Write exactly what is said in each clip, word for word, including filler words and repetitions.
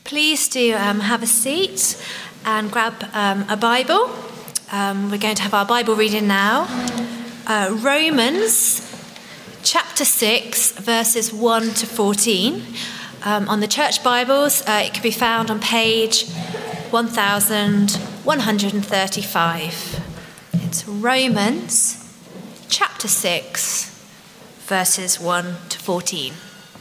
Please do um, have a seat and grab um, a Bible. Um, we're going to have our Bible reading now. Uh, Romans chapter six, verses one to fourteen. Um, on the church Bibles, uh, it can be found on page one thousand one hundred thirty-five. It's Romans chapter six, verses one to fourteen.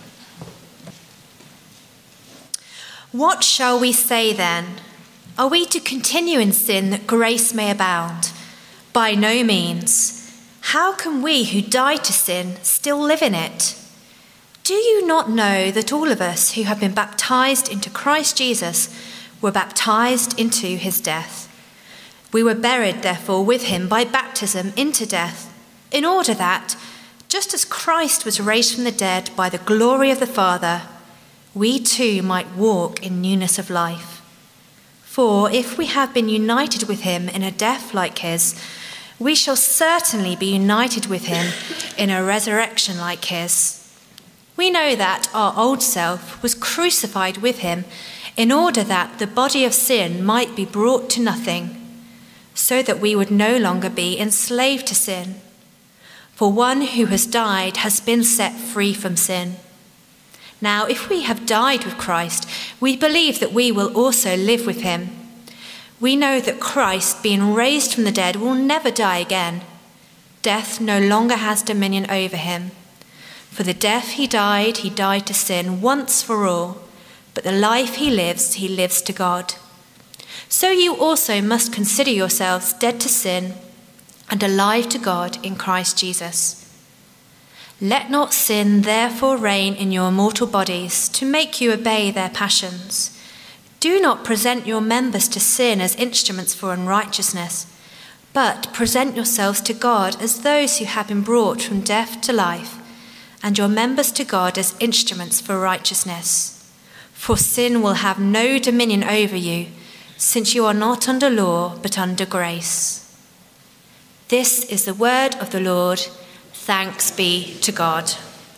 What shall we say then? Are we to continue in sin that grace may abound? By no means. How can we who died to sin still live in it? Do you not know that all of us who have been baptized into Christ Jesus were baptized into his death? We were buried, therefore, with him by baptism into death, in order that, just as Christ was raised from the dead by the glory of the Father, we too might walk in newness of life. For if we have been united with him in a death like his, we shall certainly be united with him in a resurrection like his. We know that our old self was crucified with him in order that the body of sin might be brought to nothing, so that we would no longer be enslaved to sin. For one who has died has been set free from sin. Now, if we have died with Christ, we believe that we will also live with him. We know that Christ, being raised from the dead, will never die again. Death no longer has dominion over him. For the death he died, he died to sin once for all, but the life he lives, he lives to God. So you also must consider yourselves dead to sin and alive to God in Christ Jesus. Let not sin therefore reign in your mortal bodies to make you obey their passions. Do not present your members to sin as instruments for unrighteousness, but present yourselves to God as those who have been brought from death to life, and your members to God as instruments for righteousness. For sin will have no dominion over you, since you are not under law, but under grace. This is the word of the Lord. Thanks be to God.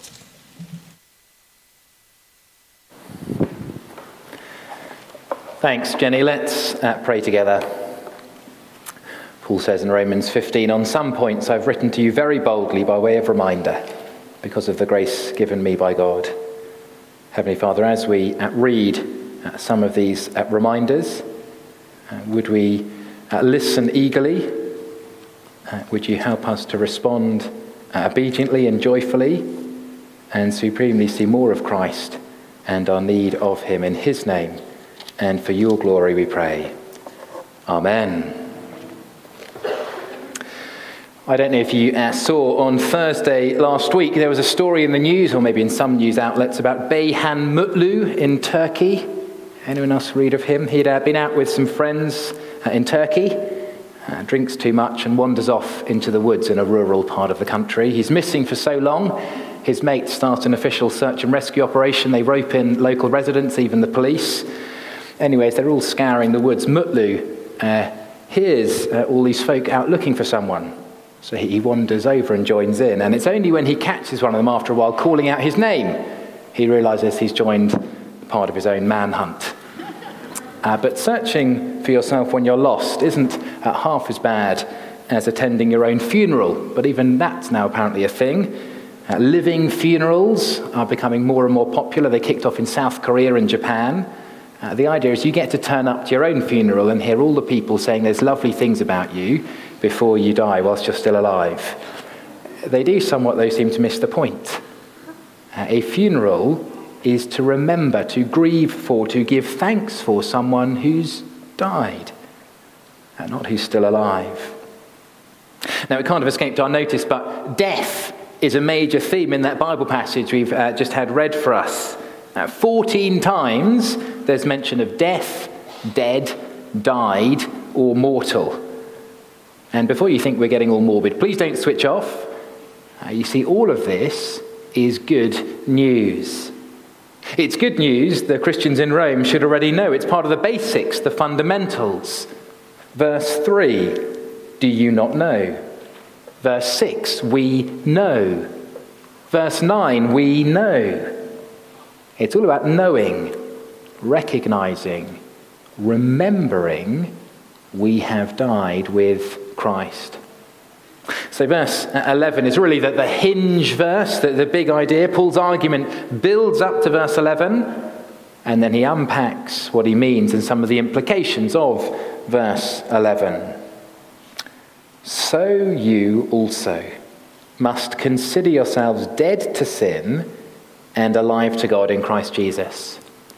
Thanks, Jenny. Let's uh, pray together. Paul says in Romans fifteen, on some points I've written to you very boldly by way of reminder, because of the grace given me by God. Heavenly Father, as we uh, read uh, some of these uh, reminders, uh, would we uh, listen eagerly? Uh, would you help us to respond Uh, obediently and joyfully, and supremely see more of Christ and our need of him in his name, and for your glory we pray. Amen. I don't know if you uh, saw on Thursday last week, there was a story in the news, or maybe in some news outlets, about Beyhan Mutlu in Turkey. Anyone else read of him? He'd uh, been out with some friends uh, in Turkey, Uh, drinks too much and wanders off into the woods in a rural part of the country. He's missing for so long, his mates start an official search and rescue operation. They rope in local residents, even the police. Anyways, they're all scouring the woods. Mutlu uh, hears uh, all these folk out looking for someone. So he wanders over and joins in. And it's only when he catches one of them after a while calling out his name, he realises he's joined part of his own manhunt. Uh, but searching for yourself when you're lost isn't uh, half as bad as attending your own funeral, but even that's now apparently a thing. Uh, living funerals are becoming more and more popular. They kicked off in South Korea and Japan. Uh, the idea is you get to turn up to your own funeral and hear all the people saying there's lovely things about you before you die whilst you're still alive. They do somewhat, though, seem to miss the point. Uh, a funeral is to remember, to grieve for, to give thanks for someone who's died, and not who's still alive. Now, it kind of escaped our notice, but death is a major theme in that Bible passage we've uh, just had read for us. Uh, fourteen times there's mention of death, dead, died, or mortal. And before you think we're getting all morbid, please don't switch off. Uh, you see, all of this is good news. It's good news the Christians in Rome should already know. It's part of the basics, the fundamentals. Verse three, do you not know? Verse six, we know. Verse nine, we know. It's all about knowing, recognizing, remembering we have died with Christ. So verse eleven is really the, the hinge verse, the, the big idea. Paul's argument builds up to verse eleven, and then he unpacks what he means and some of the implications of verse eleven. So you also must consider yourselves dead to sin and alive to God in Christ Jesus.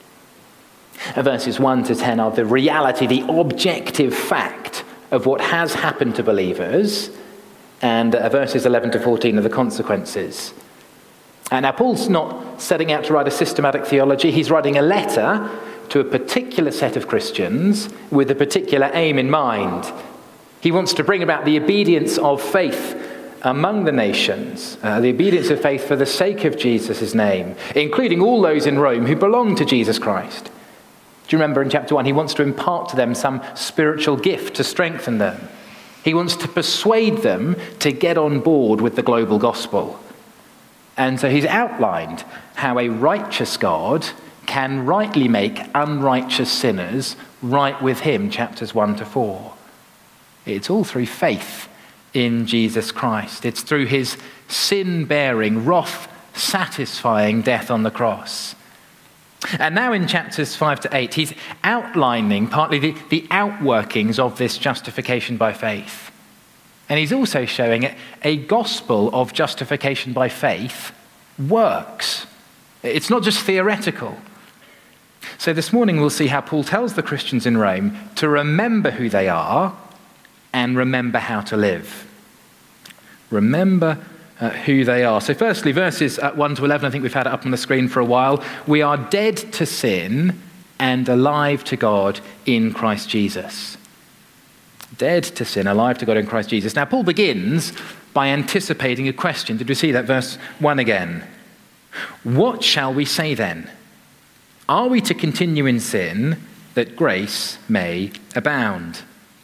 Verses one to ten are the reality, the objective fact of what has happened to believers, and uh, verses eleven to fourteen are the consequences. And now Paul's not setting out to write a systematic theology. He's writing a letter to a particular set of Christians with a particular aim in mind. He wants to bring about the obedience of faith among the nations, uh, the obedience of faith for the sake of Jesus' name, including all those in Rome who belong to Jesus Christ. Do you remember in chapter one, he wants to impart to them some spiritual gift to strengthen them. He wants to persuade them to get on board with the global gospel. And so he's outlined how a righteous God can rightly make unrighteous sinners right with him, chapters one to four. It's all through faith in Jesus Christ. It's through his sin-bearing, wrath-satisfying death on the cross. And now in chapters five to eight, he's outlining partly the, the outworkings of this justification by faith. And he's also showing it a gospel of justification by faith works. It's not just theoretical. So this morning we'll see how Paul tells the Christians in Rome to remember who they are and remember how to live. Remember uh, who they are. So firstly, verses uh, one to eleven, I think we've had it up on the screen for a while. We are dead to sin and alive to God in Christ Jesus. Dead to sin, alive to God in Christ Jesus. Now, Paul begins by anticipating a question. Did we see that? Verse one again. What shall we say then? Are we to continue in sin that grace may abound?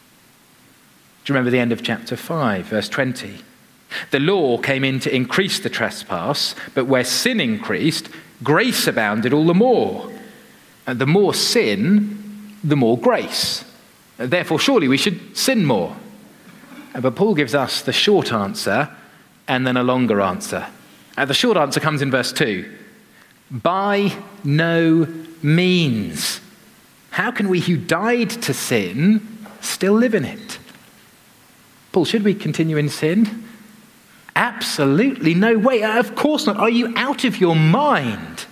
Do you remember the end of chapter five, verse twenty? The law came in to increase the trespass, but where sin increased, grace abounded all the more. And the more sin, the more grace. Therefore, surely we should sin more. But Paul gives us the short answer and then a longer answer. And the short answer comes in verse two. By no means. How can we who died to sin still live in it? Paul, should we continue in sin? Absolutely no way. Of course not. Are you out of your mind?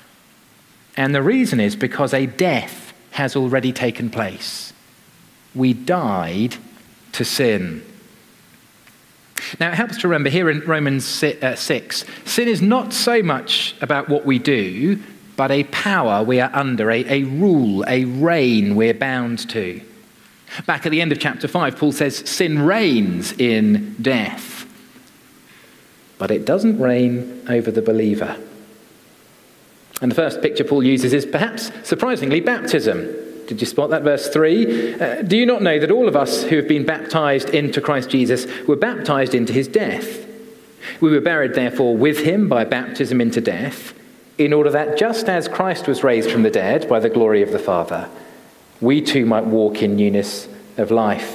And the reason is because a death has already taken place. We died to sin. Now, it helps to remember here in Romans six, sin is not so much about what we do, but a power we are under, a, a rule, a reign we're bound to. Back at the end of chapter five, Paul says sin reigns in death. But it doesn't reign over the believer. And the first picture Paul uses is perhaps surprisingly baptism. Did you spot that? Verse three. Uh, Do you not know that all of us who have been baptized into Christ Jesus were baptized into his death? We were buried, therefore, with him by baptism into death, in order that just as Christ was raised from the dead by the glory of the Father, we too might walk in newness of life.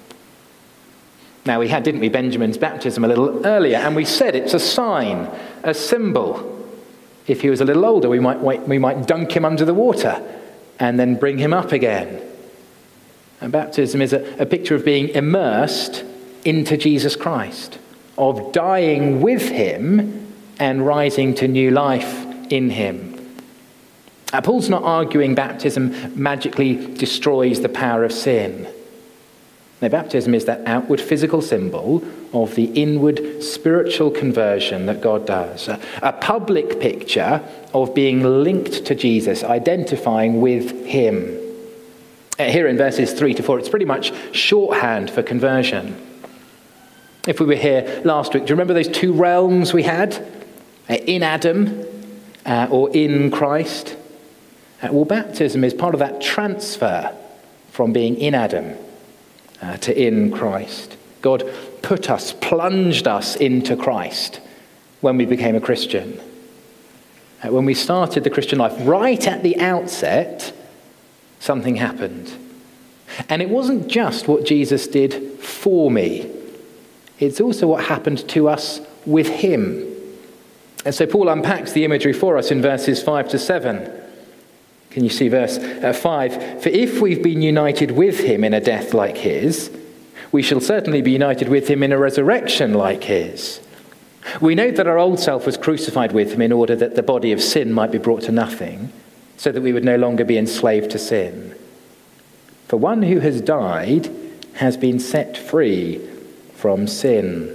Now, we had, didn't we, Benjamin's baptism a little earlier, and we said it's a sign, a symbol. If he was a little older, we might, we might dunk him under the water and then bring him up again. And baptism is a, a picture of being immersed into Jesus Christ, of dying with him and rising to new life in him. Now, Paul's not arguing baptism magically destroys the power of sin. Now, baptism is that outward physical symbol of the inward spiritual conversion that God does. A, a public picture of being linked to Jesus, identifying with him. Uh, here in verses three to four, it's pretty much shorthand for conversion. If we were here last week, do you remember those two realms we had? Uh, in Adam uh, or in Christ? Uh, well, baptism is part of that transfer from being in Adam Uh, to in Christ. God put us, plunged us into Christ when we became a Christian. Uh, when we started the Christian life, right at the outset, something happened. And it wasn't just what Jesus did for me. It's also what happened to us with him. And so Paul unpacks the imagery for us in verses five to seven. Can you see verse uh, five? For if we've been united with him in a death like his, we shall certainly be united with him in a resurrection like his. We know that our old self was crucified with him in order that the body of sin might be brought to nothing, so that we would no longer be enslaved to sin. For one who has died has been set free from sin.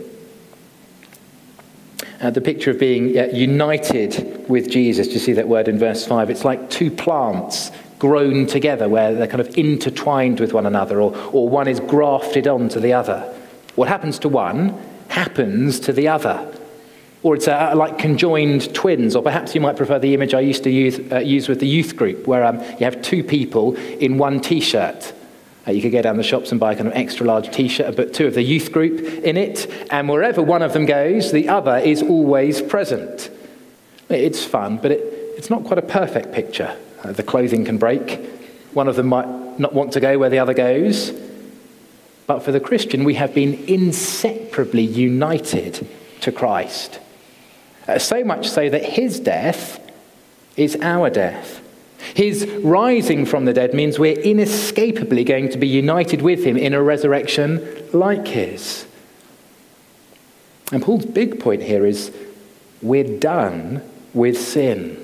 Uh, the picture of being uh, united with Jesus, do you see that word in verse five? It's like two plants grown together where they're kind of intertwined with one another, or, or one is grafted onto the other. What happens to one happens to the other. Or it's uh, like conjoined twins, or perhaps you might prefer the image I used to use, uh, use with the youth group, where um, you have two people in one T-shirt. Uh, you could go down the shops and buy a kind of extra large T-shirt, but two of the youth group in it, and wherever one of them goes, the other is always present. It's fun, but it, it's not quite a perfect picture. Uh, the clothing can break. One of them might not want to go where the other goes. But for the Christian, we have been inseparably united to Christ. Uh, so much so that his death is our death. His rising from the dead means we're inescapably going to be united with him in a resurrection like his. And Paul's big point here is we're done with sin.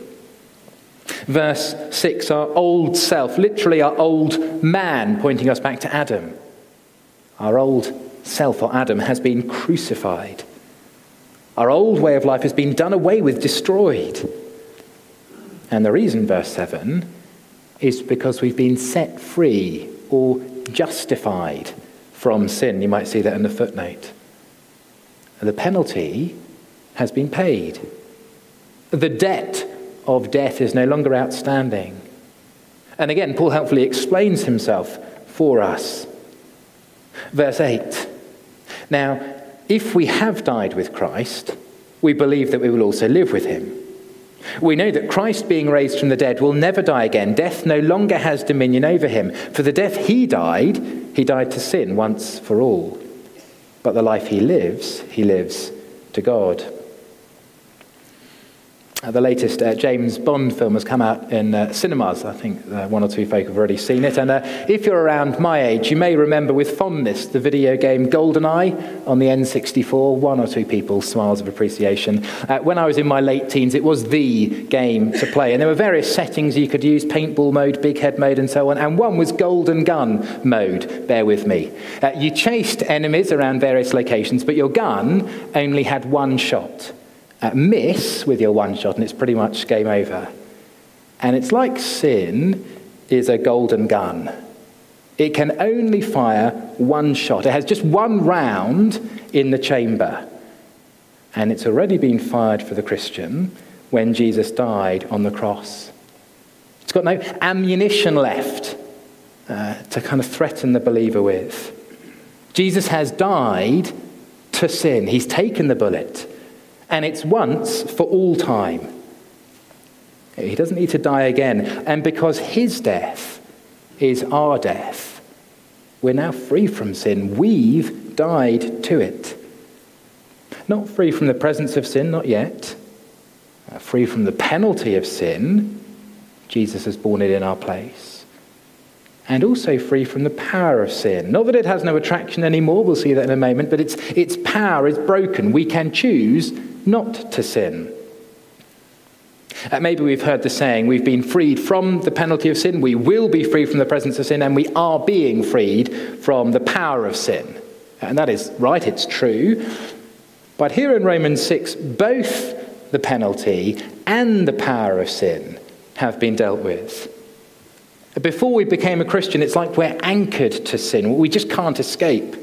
Verse six, our old self, literally our old man, pointing us back to Adam. Our old self, or Adam, has been crucified. Our old way of life has been done away with, destroyed. And the reason, verse seven, is because we've been set free or justified from sin. You might see that in the footnote. The penalty has been paid. The debt of death is no longer outstanding. And again, Paul helpfully explains himself for us. Verse eight. Now, if we have died with Christ, we believe that we will also live with him. We know that Christ, being raised from the dead, will never die again. Death no longer has dominion over him. For the death he died, he died to sin once for all. But the life he lives, he lives to God. Uh, the latest uh, James Bond film has come out in uh, cinemas. I think uh, one or two folk have already seen it. And uh, if you're around my age, you may remember with fondness the video game GoldenEye on the N sixty-four. One or two people, smiles of appreciation. Uh, when I was in my late teens, it was the game to play. And there were various settings you could use, paintball mode, big head mode, and so on. And one was golden gun mode, bear with me. Uh, you chased enemies around various locations, but your gun only had one shot. Uh, miss with your one shot and it's pretty much game over. And it's like sin is a golden gun. It can only fire one shot. It has just one round in the chamber. And it's already been fired for the Christian when Jesus died on the cross. It's got no ammunition left uh, to kind of threaten the believer with. Jesus has died to sin. He's taken the bullet. And it's once for all time. He doesn't need to die again. And because his death is our death, we're now free from sin. We've died to it. Not free from the presence of sin, not yet. Free from the penalty of sin. Jesus has borne it in our place. And also free from the power of sin. Not that it has no attraction anymore, we'll see that in a moment, but its, its power is broken. We can choose not to sin. Uh, maybe we've heard the saying, we've been freed from the penalty of sin, we will be freed from the presence of sin, and we are being freed from the power of sin. And that is right, it's true. But here in Romans six, both the penalty and the power of sin have been dealt with. Before we became a Christian, it's like we're anchored to sin. We just can't escape.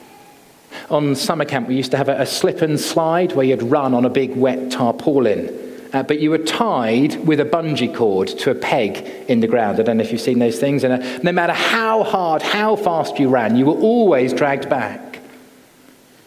On summer camp, we used to have a, a slip and slide where you'd run on a big wet tarpaulin. Uh, but you were tied with a bungee cord to a peg in the ground. I don't know if you've seen those things. And uh, no matter how hard, how fast you ran, you were always dragged back.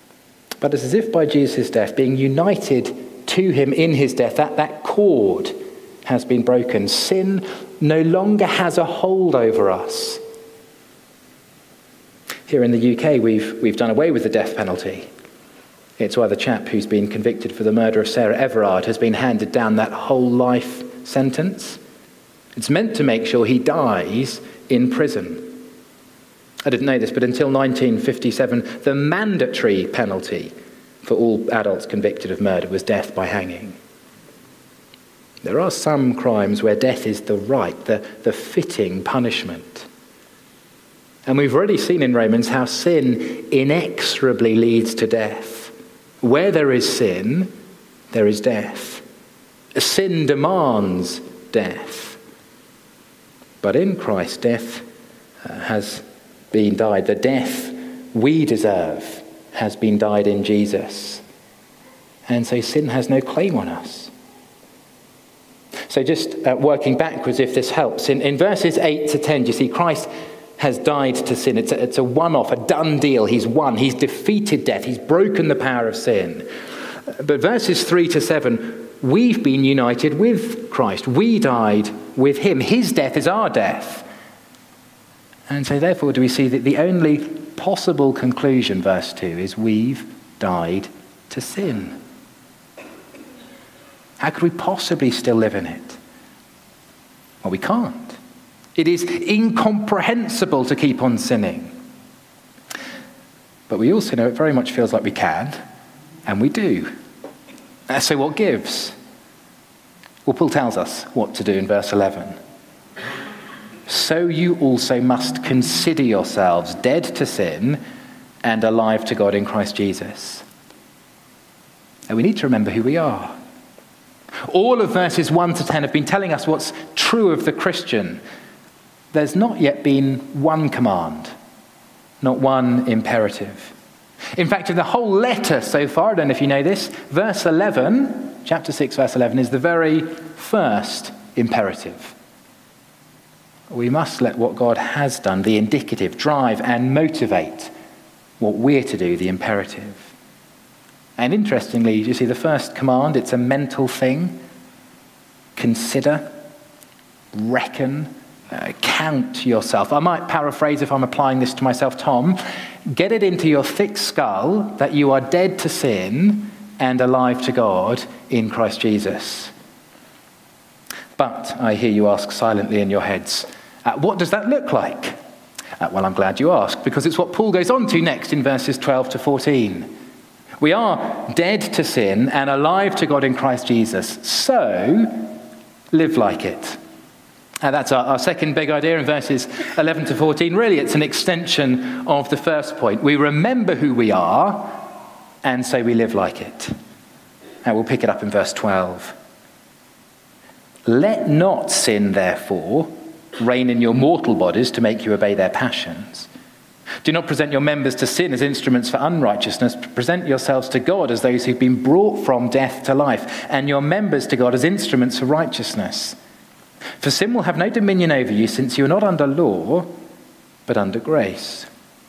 But it's as if by Jesus' death, being united to him in his death, that, that cord has been broken. Sin no longer has a hold over us. Here in the U K, we've, we've done away with the death penalty. It's why the chap who's been convicted for the murder of Sarah Everard has been handed down that whole life sentence. It's meant to make sure he dies in prison. I didn't know this, but until nineteen fifty-seven, the mandatory penalty for all adults convicted of murder was death by hanging. There are some crimes where death is the right, the, the fitting punishment. And we've already seen in Romans how sin inexorably leads to death. Where there is sin, there is death. Sin demands death. But in Christ, death uh, has been died. The death we deserve has been died in Jesus. And so sin has no claim on us. So just uh, working backwards, if this helps, in, in verses eight to ten, you see Christ has died to sin. It's a, it's a one-off, a done deal. He's won. He's defeated death. He's broken the power of sin. But verses three to seven, we've been united with Christ. We died with him. His death is our death. And so therefore do we see that the only possible conclusion, verse two, is we've died to sin. How could we possibly still live in it? Well, we can't. It is incomprehensible to keep on sinning. But we also know it very much feels like we can, and we do. Uh, so what gives? Well, Paul tells us what to do in verse eleven. So you also must consider yourselves dead to sin and alive to God in Christ Jesus. And we need to remember who we are. All of verses one to ten have been telling us what's true of the Christian. There's not yet been one command, not one imperative. In fact, in the whole letter so far, I don't know if you know this, verse eleven, chapter six, verse eleven, is the very first imperative. We must let what God has done, the indicative, drive and motivate what we're to do, the imperative. And interestingly, you see the first command, it's a mental thing. Consider, reckon, uh, count yourself. I might paraphrase if I'm applying this to myself, Tom. Get it into your thick skull that you are dead to sin and alive to God in Christ Jesus. But I hear you ask silently in your heads, uh, what does that look like? Uh, well, I'm glad you asked, because it's what Paul goes on to next in verses twelve to fourteen. We are dead to sin and alive to God in Christ Jesus, so live like it. And that's our, our second big idea in verses eleven to fourteen. Really, it's an extension of the first point. We remember who we are, and so we live like it. And we'll pick it up in verse twelve. Let not sin, therefore, reign in your mortal bodies to make you obey their passions. Do not present your members to sin as instruments for unrighteousness, but present yourselves to God as those who've been brought from death to life, and your members to God as instruments for righteousness. For sin will have no dominion over you, since you are not under law, but under grace.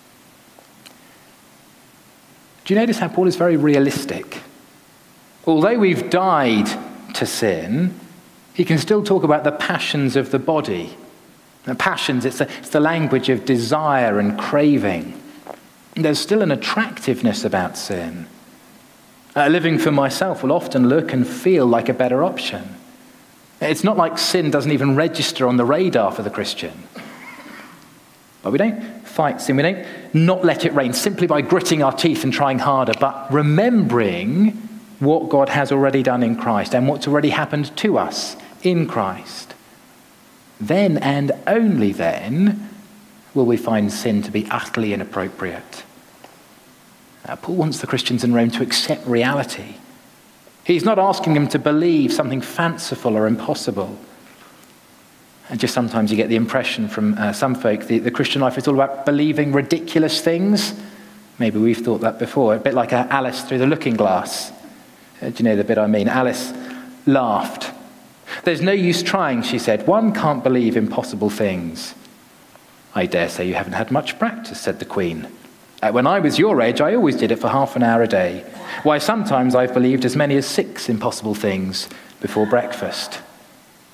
Do you notice how Paul is very realistic? Although we've died to sin, he can still talk about the passions of the body. The passions, it's, a, it's the language of desire and craving. There's still an attractiveness about sin. Uh, living for myself will often look and feel like a better option. It's not like sin doesn't even register on the radar for the Christian. But we don't fight sin. We don't not let it reign simply by gritting our teeth and trying harder, but remembering what God has already done in Christ and what's already happened to us in Christ. Then and only then will we find sin to be utterly inappropriate. Uh, Paul wants the Christians in Rome to accept reality. He's not asking them to believe something fanciful or impossible. And just sometimes you get the impression from uh, some folk the, the Christian life is all about believing ridiculous things. Maybe we've thought that before, a bit like uh, Alice through the looking glass. Uh, do you know the bit I mean? Alice laughed. There's no use trying, she said. One can't believe impossible things. I dare say you haven't had much practice, said the Queen. Uh, when I was your age, I always did it for half an hour a day. Why, sometimes I've believed as many as six impossible things before breakfast.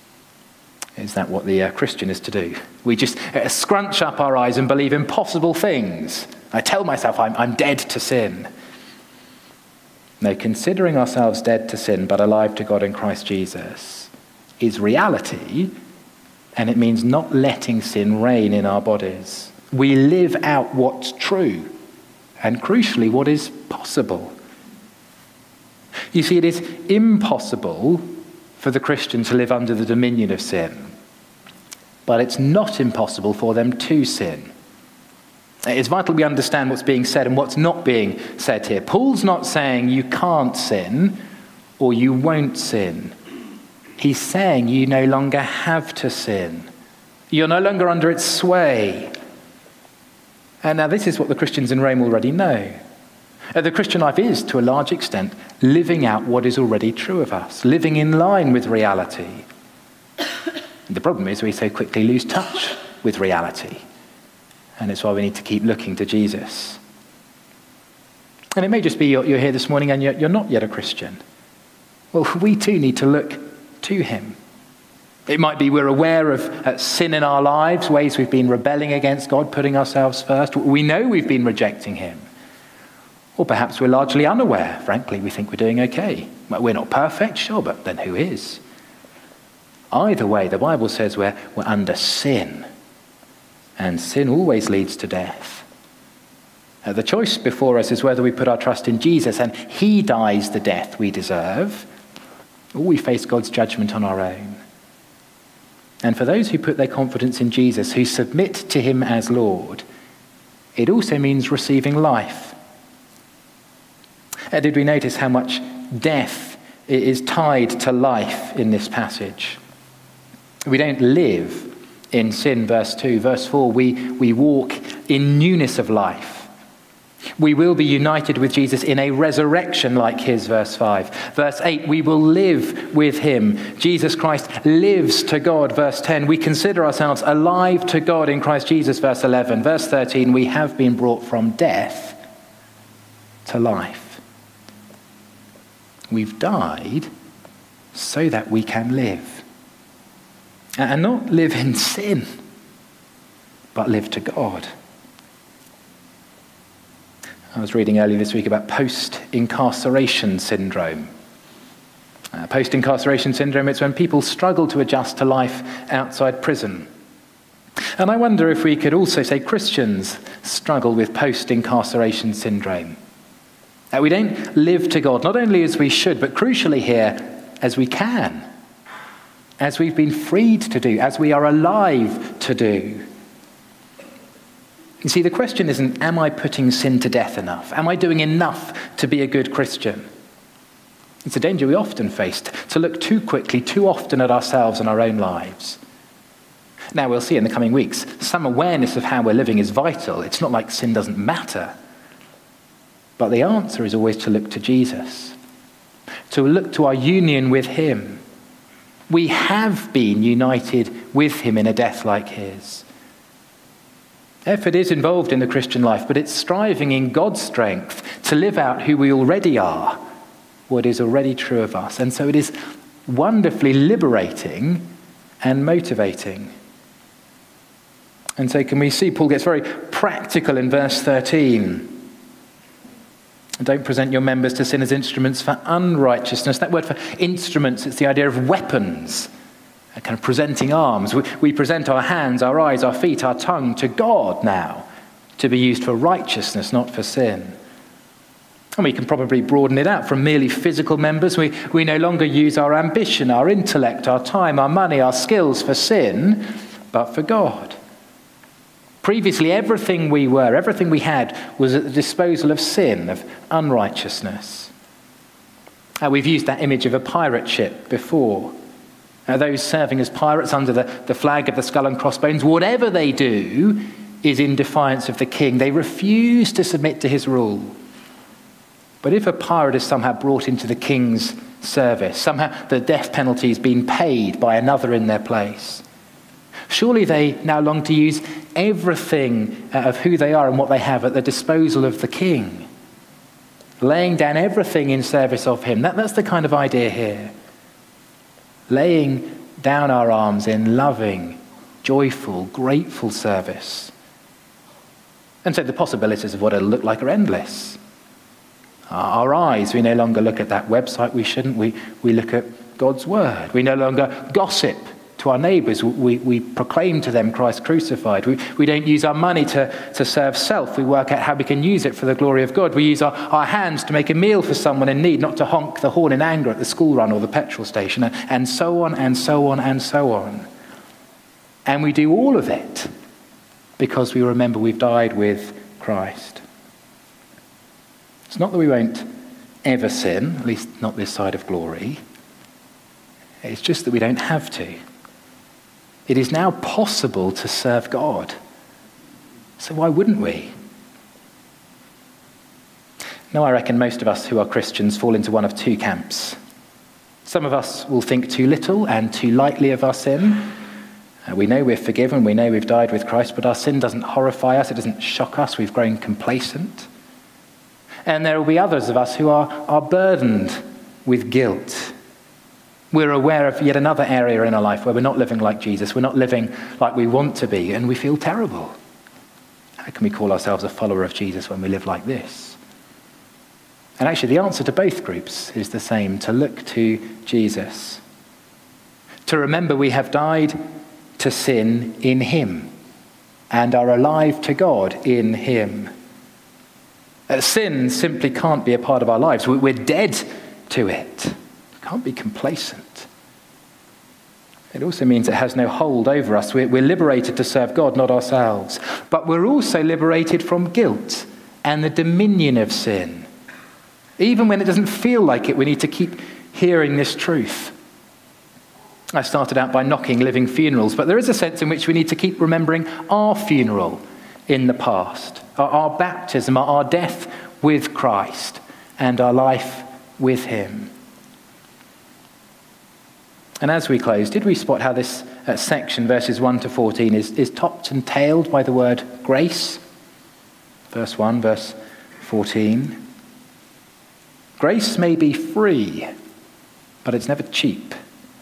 Is that what the uh, Christian is to do? We just uh, scrunch up our eyes and believe impossible things. I tell myself I'm, I'm dead to sin. No, considering ourselves dead to sin but alive to God in Christ Jesus is reality, and it means not letting sin reign in our bodies. We live out what's true, and crucially, what is possible. You see, it is impossible for the Christian to live under the dominion of sin, but it's not impossible for them to sin. It's vital we understand what's being said and what's not being said here. Paul's not saying you can't sin or you won't sin. He's saying you no longer have to sin. You're no longer under its sway. And now this is what the Christians in Rome already know. The Christian life is, to a large extent, living out what is already true of us, living in line with reality. The problem is we so quickly lose touch with reality. And it's why we need to keep looking to Jesus. And it may just be you're, you're here this morning and you're, you're not yet a Christian. Well, we too need to look to him. It might be we're aware of uh, sin in our lives, ways we've been rebelling against God, putting ourselves first. We know we've been rejecting him. Or perhaps we're largely unaware. Frankly, we think we're doing okay. Well, we're not perfect, sure, but then who is? Either way, the Bible says we're, we're under sin. And sin always leads to death. Uh, the choice before us is whether we put our trust in Jesus and he dies the death we deserve, or we face God's judgment on our own. And for those who put their confidence in Jesus, who submit to him as Lord, it also means receiving life. Uh, did we notice how much death is tied to life in this passage? We don't live in sin, verse two. Verse four, we, we walk in newness of life. We will be united with Jesus in a resurrection like his, verse five. Verse eight, we will live with him. Jesus Christ lives to God, verse ten. We consider ourselves alive to God in Christ Jesus, verse eleven. Verse thirteen, we have been brought from death to life. We've died so that we can live. And not live in sin, but live to God. I was reading earlier this week about post-incarceration syndrome. Uh, post-incarceration syndrome, it's when people struggle to adjust to life outside prison. And I wonder if we could also say Christians struggle with post-incarceration syndrome. Uh, we don't live to God, not only as we should, but crucially here, as we can. As we've been freed to do, as we are alive to do. You see, the question isn't, am I putting sin to death enough? Am I doing enough to be a good Christian? It's a danger we often face, to look too quickly, too often at ourselves and our own lives. Now, we'll see in the coming weeks, some awareness of how we're living is vital. It's not like sin doesn't matter. But the answer is always to look to Jesus, to look to our union with him. We have been united with him in a death like his. Effort is involved in the Christian life, but it's striving in God's strength to live out who we already are, what is already true of us. And so it is wonderfully liberating and motivating. And so can we see Paul gets very practical in verse thirteen. Don't present your members to sin as instruments for unrighteousness. That word for instruments, it's the idea of weapons, a kind of presenting arms. We, we present our hands, our eyes, our feet, our tongue to God now, to be used for righteousness, not for sin. And we can probably broaden it out from merely physical members. We, we no longer use our ambition, our intellect, our time, our money, our skills for sin, but for God. Previously, everything we were, everything we had, was at the disposal of sin, of unrighteousness. Uh, we've used that image of a pirate ship before. Uh, those serving as pirates under the, the flag of the Skull and Crossbones, whatever they do is in defiance of the king. They refuse to submit to his rule. But if a pirate is somehow brought into the king's service, somehow the death penalty has been paid by another in their place, surely they now long to use everything of who they are and what they have at the disposal of the king, laying down everything in service of him. That, that's the kind of idea here. Laying down our arms in loving, joyful, grateful service. And so the possibilities of what it'll look like are endless. Our eyes, we no longer look at that website we shouldn't. We, we look at God's word. We no longer gossip to our neighbours. We, we proclaim to them Christ crucified. We, we don't use our money to, to serve self. We work out how we can use it for the glory of God. We use our, our hands to make a meal for someone in need, not to honk the horn in anger at the school run or the petrol station, and so on and so on and so on. And we do all of it because we remember we've died with Christ. It's not that we won't ever sin, at least not this side of glory. It's just that we don't have to. It is now possible to serve God. So why wouldn't we? Now, I reckon most of us who are Christians fall into one of two camps. Some of us will think too little and too lightly of our sin. Uh, we know we're forgiven, we know we've died with Christ, but our sin doesn't horrify us, it doesn't shock us, we've grown complacent. And there will be others of us who are, are burdened with guilt. We're aware of yet another area in our life where we're not living like Jesus, we're not living like we want to be, and we feel terrible. How can we call ourselves a follower of Jesus when we live like this? And actually the answer to both groups is the same, to look to Jesus. To remember we have died to sin in him and are alive to God in him. Uh, sin simply can't be a part of our lives. We're dead to it. We can't be complacent. It also means it has no hold over us. We're, we're liberated to serve God, not ourselves. But we're also liberated from guilt and the dominion of sin. Even when it doesn't feel like it, we need to keep hearing this truth. I started out by knocking living funerals, but there is a sense in which we need to keep remembering our funeral in the past, our, our baptism, our, our death with Christ, and our life with him. And as we close, did we spot how this uh, section, verses one to fourteen, is, is topped and tailed by the word grace? Verse one, verse fourteen. Grace may be free, but it's never cheap.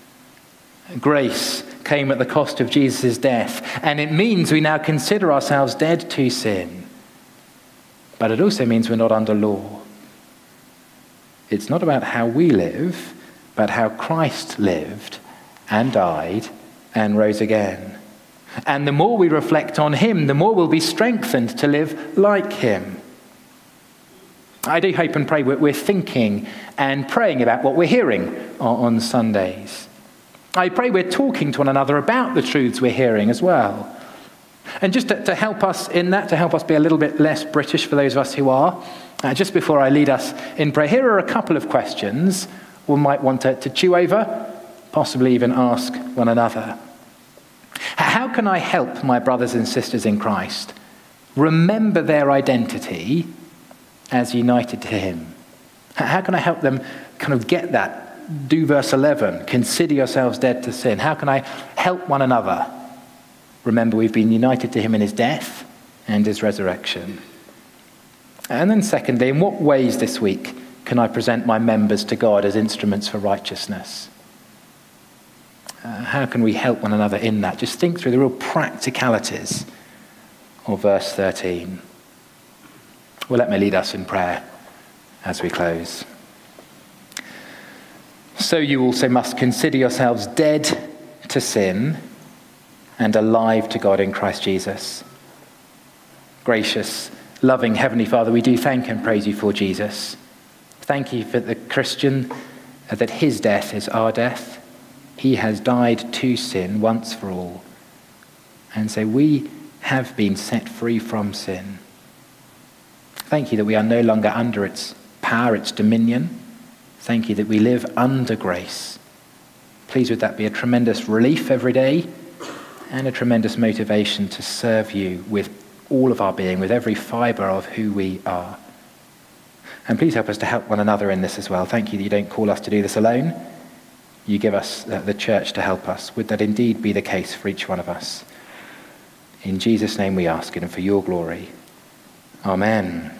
Grace came at the cost of Jesus' death, and it means we now consider ourselves dead to sin. But it also means we're not under law. It's not about how we live, but how Christ lived and died and rose again. And the more we reflect on him, the more we'll be strengthened to live like him. I do hope and pray we're thinking and praying about what we're hearing on Sundays. I pray we're talking to one another about the truths we're hearing as well. And just to, to help us in that, to help us be a little bit less British for those of us who are, uh, just before I lead us in prayer, here are a couple of questions we might want to, to chew over, possibly even ask one another. How can I help my brothers and sisters in Christ remember their identity as united to him? How can I help them kind of get that? Do verse eleven, consider yourselves dead to sin. How can I help one another remember we've been united to him in his death and his resurrection? And then secondly, in what ways this week can I present my members to God as instruments for righteousness? Uh, how can we help one another in that? Just think through the real practicalities of verse thirteen. Well, let me lead us in prayer as we close. So you also must consider yourselves dead to sin and alive to God in Christ Jesus. Gracious, loving Heavenly Father, we do thank and praise you for Jesus. Thank you for the Christian, uh, that his death is our death. He has died to sin once for all. And so we have been set free from sin. Thank you that we are no longer under its power, its dominion. Thank you that we live under grace. Please would that be a tremendous relief every day and a tremendous motivation to serve you with all of our being, with every fibre of who we are. And please help us to help one another in this as well. Thank you that you don't call us to do this alone. You give us the church to help us. Would that indeed be the case for each one of us? In Jesus' name we ask it, and for your glory. Amen.